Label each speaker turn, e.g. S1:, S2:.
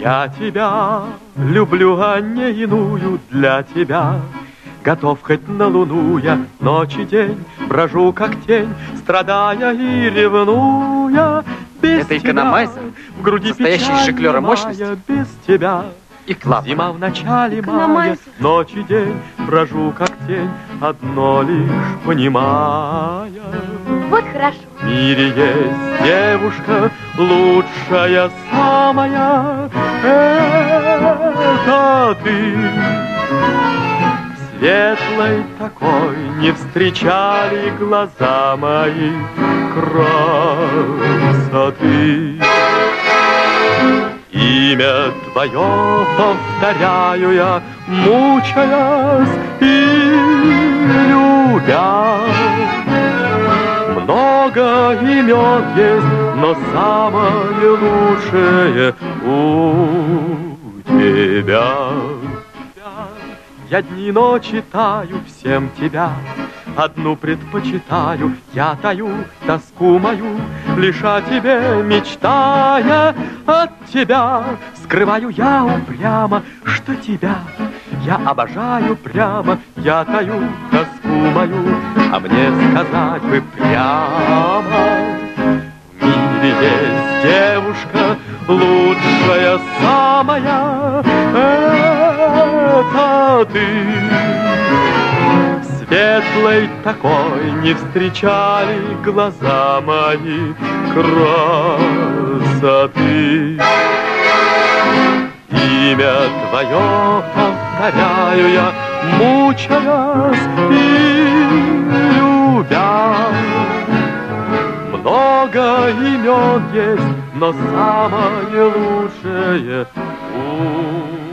S1: Я тебя люблю, а не иную для тебя. Готов хоть на луну я ночь и день, брожу как тень, страдая и ревнуя. Без
S2: это экономайзер,
S1: в груди
S2: настоящий жиклер мощности.
S1: Без тебя.
S2: И клапан.
S1: Зима в начале мая, ночь и день, брожу как тень, одно лишь понимая.
S3: Вот хорошо.
S1: В мире есть девушка, лучшая самая, это ты. Светлой такой не встречали глаза мои красоты. Имя твое повторяю я, мучаясь и любя. Много имен есть, но самое лучшее у тебя. Я дни и ночи таю всем тебя, одну предпочитаю, я таю тоску мою, лишь о тебе мечтая. От тебя скрываю я упрямо, что тебя я обожаю прямо, я таю тоску мою, а мне сказать бы прямо. В мире есть девушка, лучшая самая, это ты. Светлой такой не встречали глаза мои красоты. Имя твое повторяю я, мучаясь и любя. Много имен есть, но самое лучшее у